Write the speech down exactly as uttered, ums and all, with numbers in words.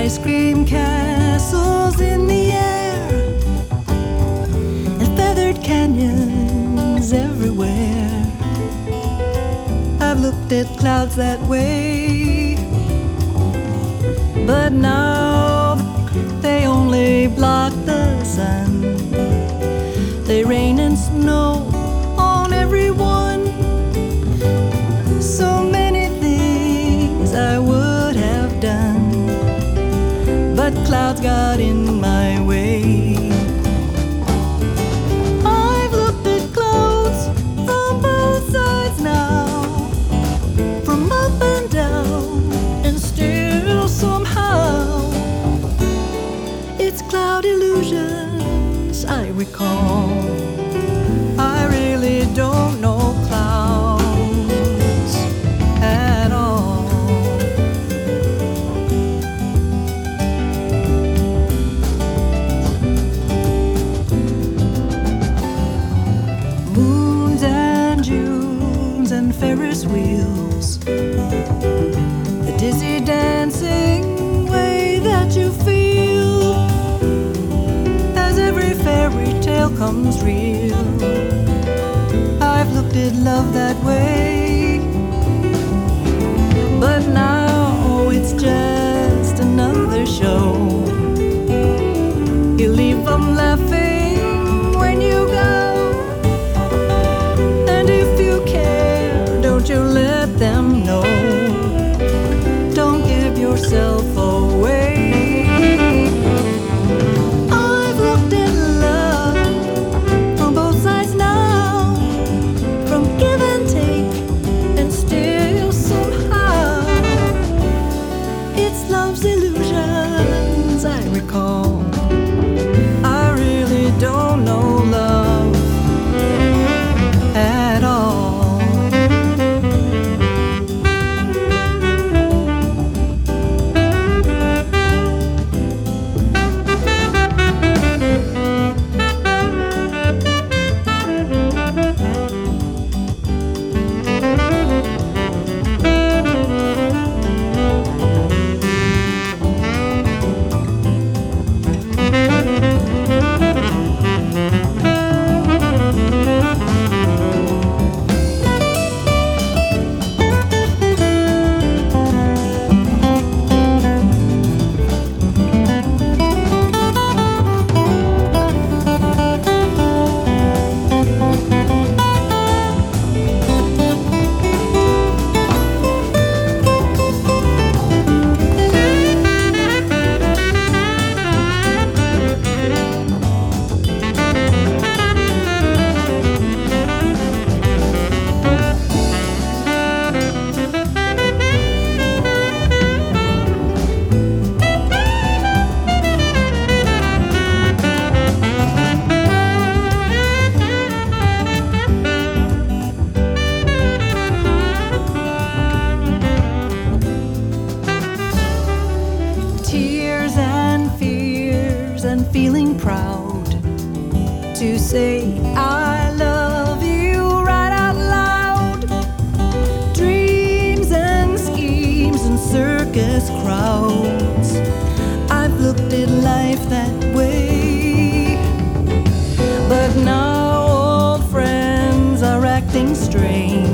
ice cream castles in the air, and feathered canyons everywhere. I've looked at clouds that way, but now they only block the sun. They rain and snow on everyone. So many things I would have done, but clouds got in my way. I've looked at clouds from both sides now, from up and down, and still somehow it's cloud illusions I recall. I really don't know clouds at all. Moons and Junes and Ferris wheels, the dizzy dancing way that you feel as every fairy tale comes real. I've looked at love that way, but now it's just another show. You leave them laughing when you go, and if you care, don't you let them know. Don't give yourself away. I've looked at love from both sides now, from give and take, and still somehow it's love's illusions I recall. I really don't know love at all. Tears and fears and feeling proud to say I love you right out loud. Dreams and schemes and circus crowds, I've looked at life that way, but now old friends are acting strange.